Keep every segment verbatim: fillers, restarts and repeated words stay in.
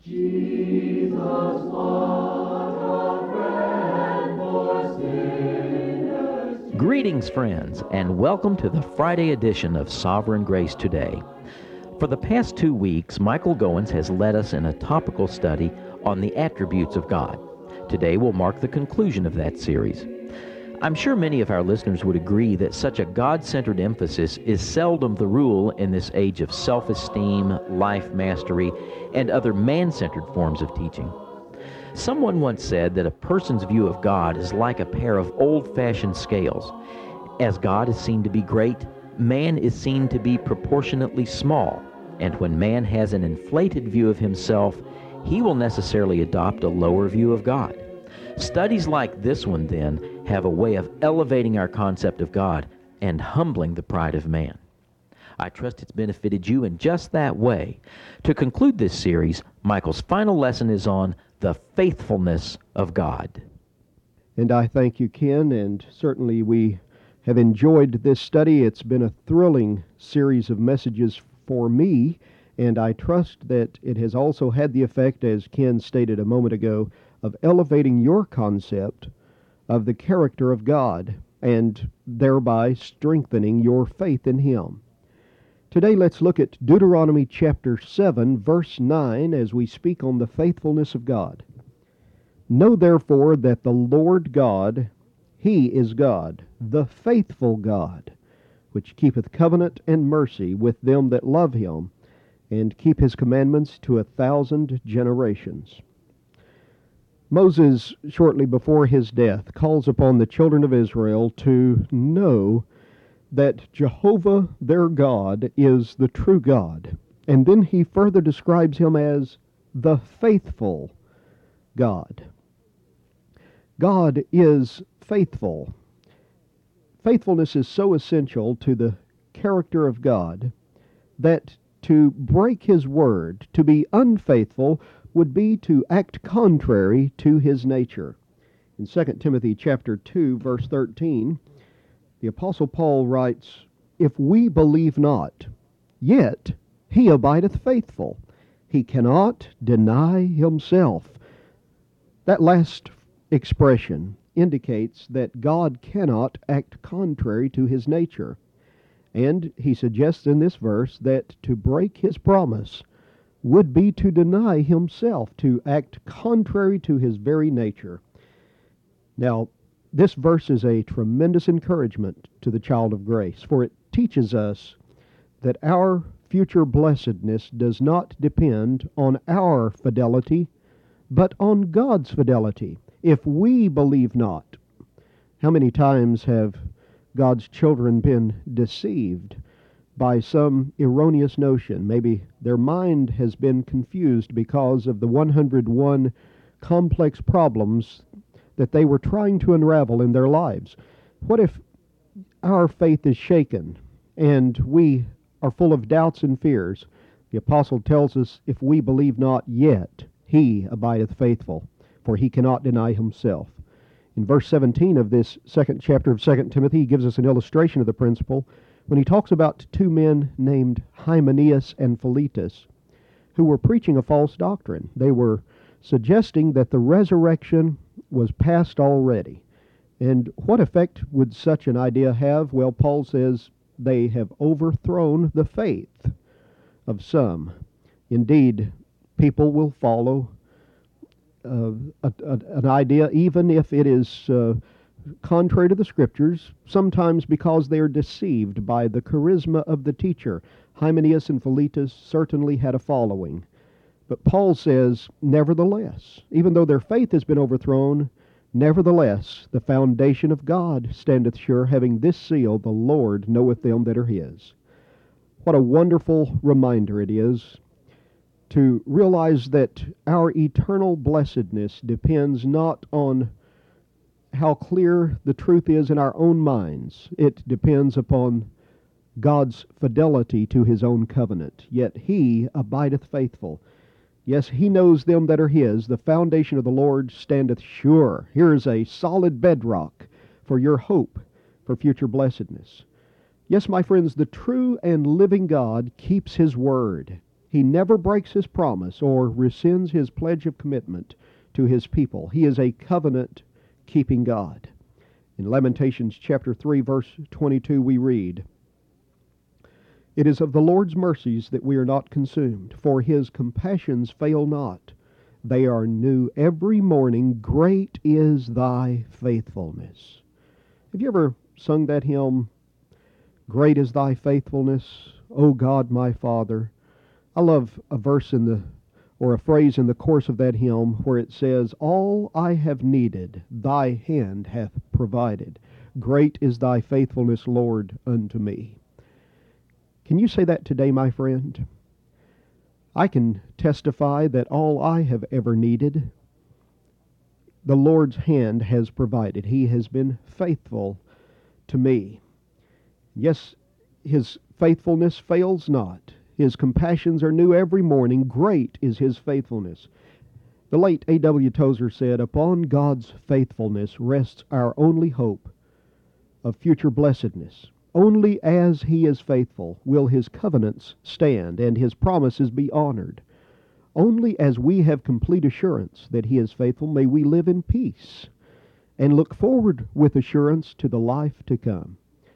Jesus, what a friend for sinners. Greetings, friends, and welcome to the Friday edition of Sovereign Grace Today. For the past two weeks, Michael Goins has led us in a topical study on the attributes of God. Today will mark the conclusion of that series. I'm sure many of our listeners would agree that such a God-centered emphasis is seldom the rule in this age of self-esteem, life mastery, and other man-centered forms of teaching. Someone once said that a person's view of God is like a pair of old-fashioned scales. As God is seen to be great, man is seen to be proportionately small, and when man has an inflated view of himself, he will necessarily adopt a lower view of God. Studies like this one, then, have a way of elevating our concept of God and humbling the pride of man. I trust it's benefited you in just that way. To conclude this series, Michael's final lesson is on the faithfulness of God. And I thank you, Ken, and certainly we have enjoyed this study. It's been a thrilling series of messages for me, and I trust that it has also had the effect, as Ken stated a moment ago, of elevating your concept of the character of God and thereby strengthening your faith in Him. Today let's look at Deuteronomy chapter seven, verse nine, as we speak on the faithfulness of God. Know therefore that the Lord God, He is God, the faithful God, which keepeth covenant and mercy with them that love Him, and keep His commandments to a thousand generations. Moses, shortly before his death, calls upon the children of Israel to know that Jehovah, their God, is the true God. And then he further describes Him as the faithful God. God is faithful. Faithfulness is so essential to the character of God that to break His word, to be unfaithful, would be to act contrary to His nature. In Second Timothy chapter two, verse thirteen, the Apostle Paul writes, If we believe not, yet He abideth faithful. He cannot deny Himself. That last expression indicates that God cannot act contrary to His nature. And he suggests in this verse that to break His promise would be to deny Himself, to act contrary to His very nature. Now, this verse is a tremendous encouragement to the child of grace, for it teaches us that our future blessedness does not depend on our fidelity, but on God's fidelity. If we believe not, how many times have God's children been deceived by some erroneous notion? Maybe their mind has been confused because of the one hundred one complex problems that they were trying to unravel in their lives. What if our faith is shaken and we are full of doubts and fears? The apostle tells us, if we believe not, yet He abideth faithful, for He cannot deny Himself. In verse seventeen of this second chapter of Second Timothy, he gives us an illustration of the principle when he talks about two men named Hymenaeus and Philetus, who were preaching a false doctrine. They were suggesting that the resurrection was past already. And what effect would such an idea have? Well, Paul says they have overthrown the faith of some. Indeed, people will follow uh, a, a, an idea, even if it is uh, contrary to the Scriptures, sometimes because they are deceived by the charisma of the teacher. Hymenaeus and Philetus certainly had a following. But Paul says, nevertheless, even though their faith has been overthrown, nevertheless, the foundation of God standeth sure, having this seal, the Lord knoweth them that are His. What a wonderful reminder it is to realize that our eternal blessedness depends not on how clear the truth is in our own minds. It depends upon God's fidelity to His own covenant. Yet He abideth faithful. Yes, He knows them that are His. The foundation of the Lord standeth sure. Here is a solid bedrock for your hope for future blessedness. Yes, my friends, the true and living God keeps His word. He never breaks his promise or rescinds his pledge of commitment to his people. He is a covenant-keeping God. In Lamentations chapter three, verse twenty-two, we read, "It is of the Lord's mercies that we are not consumed, for his compassions fail not. They are new every morning. Great is thy faithfulness." Have you ever sung that hymn, "Great is thy faithfulness, O God my Father"? I love a verse in the, or a phrase in the course of that hymn where it says, "All I have needed, thy hand hath provided. Great is thy faithfulness, Lord, unto me." Can you say that today, my friend? I can testify that all I have ever needed, the Lord's hand has provided. He has been faithful to me. Yes, his faithfulness fails not. His compassions are new every morning. Great is his faithfulness. The late A W Tozer said, "Upon God's faithfulness rests our only hope of future blessedness. Only as he is faithful will his covenants stand and his promises be honored. Only as we have complete assurance that he is faithful may we live in peace and look forward with assurance to the life to come."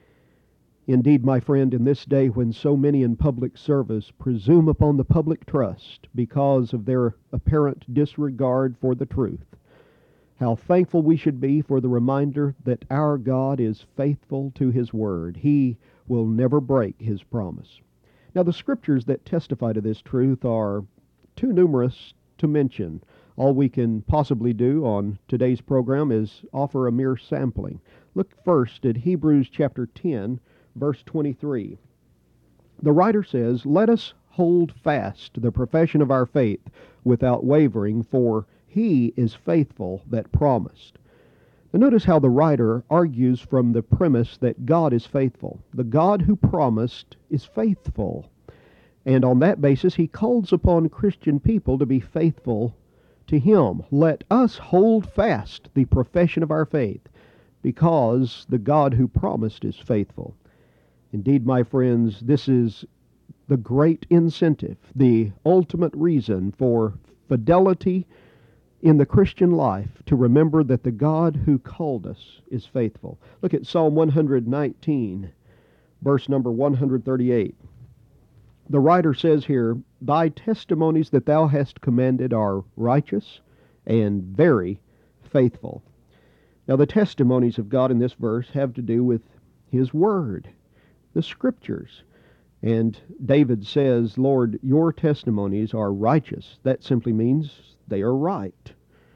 Indeed, my friend, in this day when so many in public service presume upon the public trust because of their apparent disregard for the truth, how thankful we should be for the reminder that our God is faithful to his word. He will never break his promise. Now, the scriptures that testify to this truth are too numerous to mention. All we can possibly do on today's program is offer a mere sampling. Look first at Hebrews chapter ten, verse twenty-three. The writer says, "Let us hold fast the profession of our faith without wavering, for he is faithful that promised." Now notice how the writer argues from the premise that God is faithful. The God who promised is faithful. And on that basis, he calls upon Christian people to be faithful to him. Let us hold fast the profession of our faith, because the God who promised is faithful. Indeed, my friends, this is the great incentive, the ultimate reason for fidelity in the Christian life, to remember that the God who called us is faithful. Look at Psalm one nineteen, verse number one thirty-eight. The writer says here, "Thy testimonies that thou hast commanded are righteous and very faithful." Now, the testimonies of God in this verse have to do with his word, the scriptures. And David says, "Lord, your testimonies are righteous." That simply means they are right.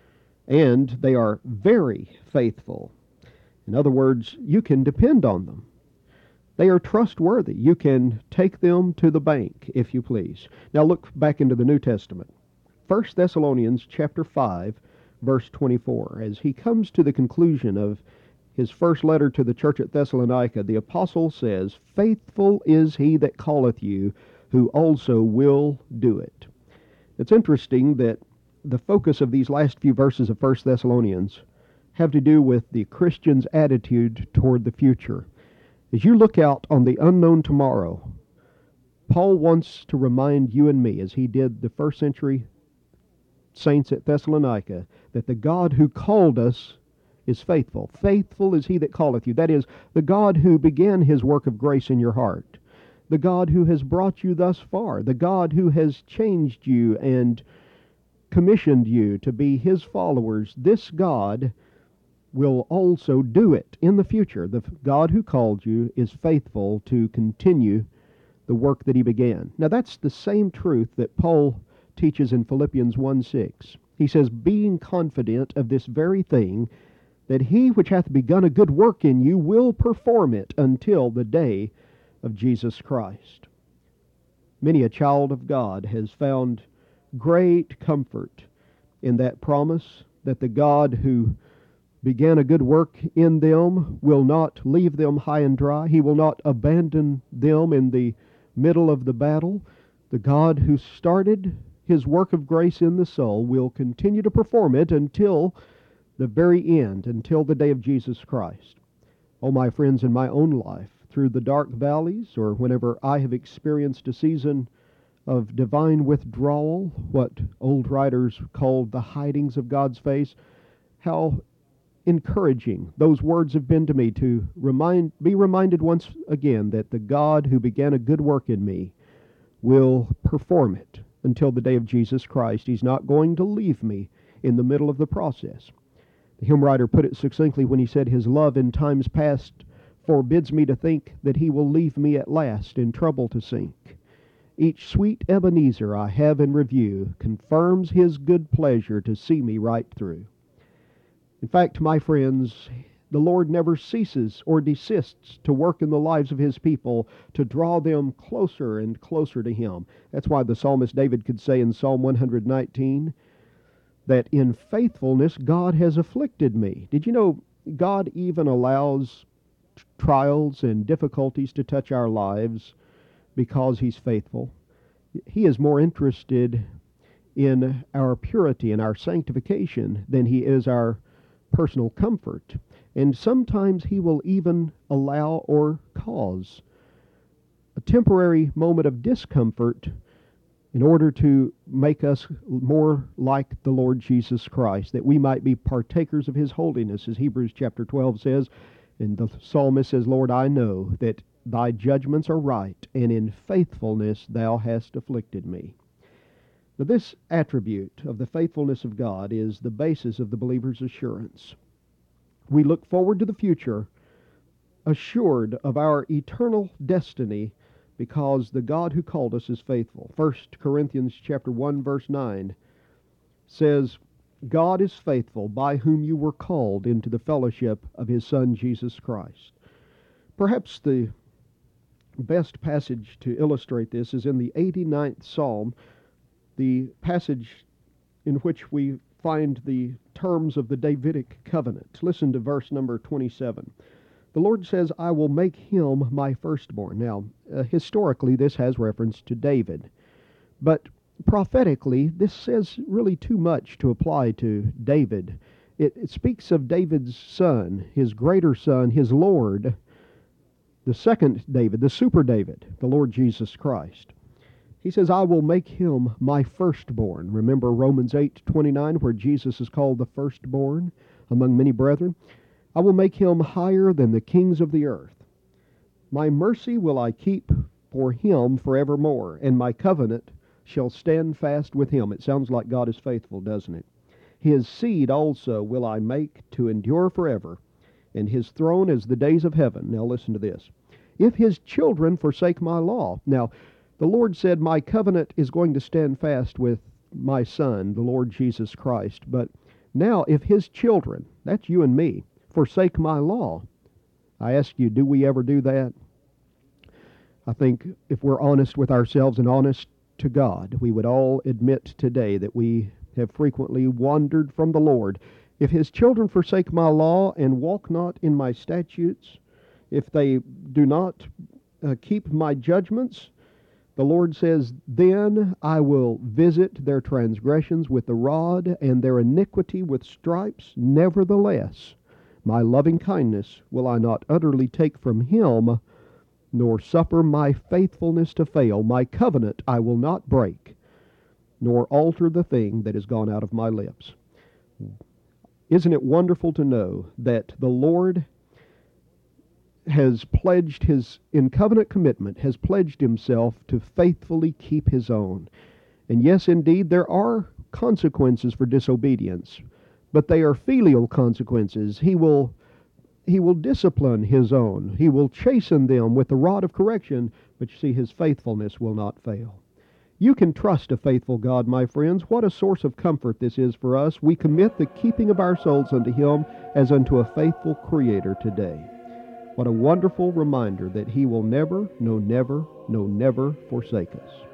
And they are very faithful. In other words, you can depend on them. They are trustworthy. You can take them to the bank, if you please. Now look back into the New Testament. First Thessalonians chapter five, verse twenty-four. As he comes to the conclusion of his first letter to the church at Thessalonica, the apostle says, "Faithful is he that calleth you, who also will do it." It's interesting that the focus of these last few verses of First Thessalonians have to do with the Christian's attitude toward the future. As you look out on the unknown tomorrow, Paul wants to remind you and me, as he did the first century saints at Thessalonica, that the God who called us is faithful. Faithful is he that calleth you. That is, the God who began his work of grace in your heart, the God who has brought you thus far, the God who has changed you and commissioned you to be his followers. This God will also do it in the future. The God who called you is faithful to continue the work that he began. Now that's the same truth that Paul teaches in Philippians one six. He says, "Being confident of this very thing, that he which hath begun a good work in you will perform it until the day of Jesus Christ." Many a child of God has found great comfort in that promise that the God who began a good work in them will not leave them high and dry. He will not abandon them in the middle of the battle. The God who started his work of grace in the soul will continue to perform it until the very end, until the day of Jesus Christ. Oh, my friends, in my own life, through the dark valleys, or whenever I have experienced a season of divine withdrawal, what old writers called the hidings of God's face, how encouraging those words have been to me to remind, be reminded once again that the God who began a good work in me will perform it until the day of Jesus Christ. He's not going to leave me in the middle of the process. The hymn writer put it succinctly when he said, "His love in times past forbids me to think that he will leave me at last in trouble to sink. Each sweet Ebenezer I have in review confirms his good pleasure to see me right through." In fact, my friends, the Lord never ceases or desists to work in the lives of his people to draw them closer and closer to him. That's why the psalmist David could say in Psalm one nineteen that in faithfulness God has afflicted me. Did you know God even allows trials and difficulties to touch our lives because he's faithful? He is more interested in our purity and our sanctification than he is our personal comfort. And sometimes he will even allow or cause a temporary moment of discomfort in order to make us more like the Lord Jesus Christ, that we might be partakers of his holiness, as Hebrews chapter twelve says. And the psalmist says, "Lord, I know that thy judgments are right, and in faithfulness thou hast afflicted me." Now, this attribute of the faithfulness of God is the basis of the believer's assurance. We look forward to the future, assured of our eternal destiny, because the God who called us is faithful. First Corinthians chapter one, verse nine says, "God is faithful, by whom you were called into the fellowship of his Son, Jesus Christ." Perhaps the best passage to illustrate this is in the eighty-ninth Psalm, the passage in which we find the terms of the Davidic covenant. Listen to verse number twenty-seven. The Lord says, "I will make him my firstborn." Now, uh, historically, this has reference to David. But prophetically, this says really too much to apply to David. It, it speaks of David's son, his greater son, his Lord, the second David, the super David, the Lord Jesus Christ. He says, "I will make him my firstborn." Remember Romans eight twenty-nine, where Jesus is called the firstborn among many brethren. "I will make him higher than the kings of the earth. My mercy will I keep for him forevermore, and my covenant shall stand fast with him." It sounds like God is faithful, doesn't it? "His seed also will I make to endure forever, and his throne as the days of heaven." Now listen to this. "If his children forsake my law." Now, the Lord said, my covenant is going to stand fast with my Son, the Lord Jesus Christ. But now, if his children, that's you and me, forsake my law, I ask you, do we ever do that? I think if we're honest with ourselves and honest to God, we would all admit today that we have frequently wandered from the Lord. "If his children forsake my law and walk not in my statutes, if they do not uh, keep my judgments," the Lord says, "then I will visit their transgressions with the rod and their iniquity with stripes. Nevertheless, my loving kindness will I not utterly take from him, nor suffer my faithfulness to fail. My covenant I will not break, nor alter the thing that has gone out of my lips." Isn't it wonderful to know that the Lord has pledged his, in covenant commitment, has pledged himself to faithfully keep his own. And yes, indeed, there are consequences for disobedience, but they are filial consequences. He will, he will discipline his own. He will chasten them with the rod of correction, but you see, his faithfulness will not fail. You can trust a faithful God, my friends. What a source of comfort this is for us. We commit the keeping of our souls unto him as unto a faithful Creator today. What a wonderful reminder that he will never, no never, no never forsake us.